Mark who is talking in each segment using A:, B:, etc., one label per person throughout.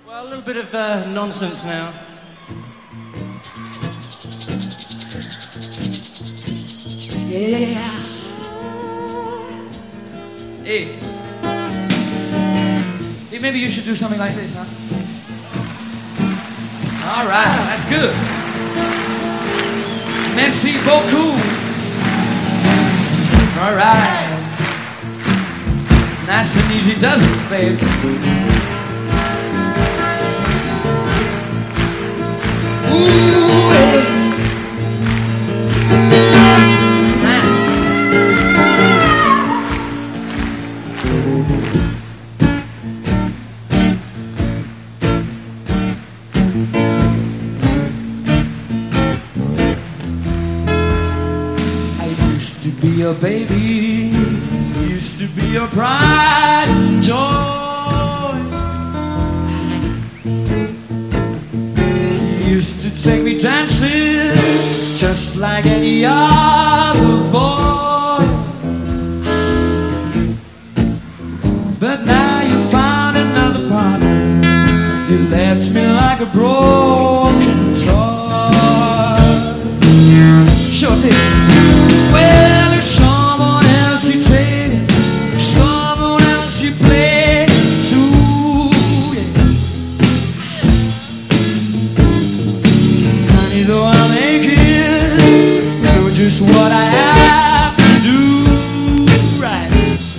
A: Well, a little bit of nonsense now. Yeah. Hey. Hey, maybe you should do something like this, huh? All right, that's good. Merci beaucoup. All right. Nice and easy does it, babe. Ooh, hey. Nice. I used to be your baby, used to be your pride and joy. Used to take me dancing just like any other boy. But now you found another partner, you left me like a broken toy. Sure did. Well, there's someone else you take, someone else you play to, yeah. Honey, though I'm aching, you're just what I have to do, right?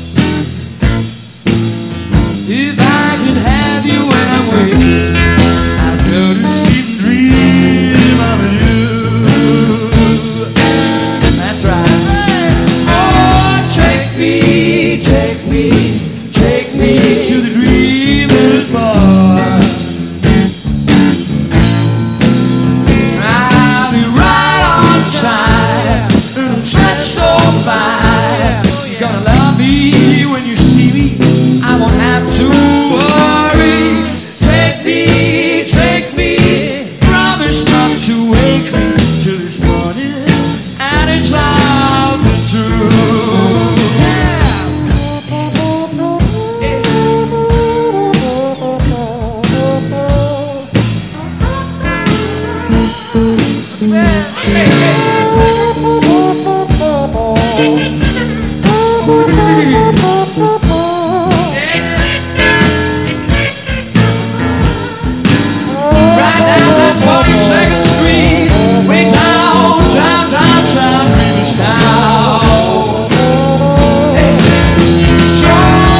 A: If I could have you when I'm waking, I'd go to sleep and dream of you. That's right. Oh, take me to the dreamer's bar. I'll be right on time, dressed so fine. You're gonna love me when you see me, I won't have to worry. Take me, promise not to wake me till this morning, and it's loud and true. Right down that 42nd Street, way down, Dreamer's Town. Hey. So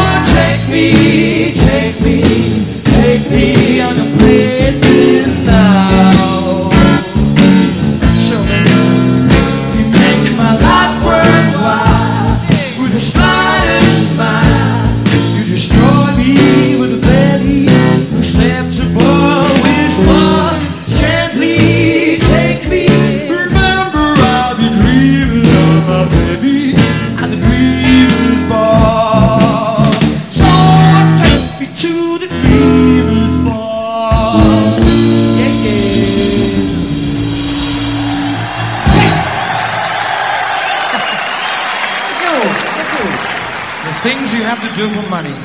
A: take me on the blazing now. Show me you make my life worthwhile with a slightest smile. You destroy me with a very acceptable whisper. Gently take me. Remember, I'll be dreaming of my baby at the dreamer's bar. So take me to the dreamer's bar. Yeah, yeah. Let go. The things you have to do for money.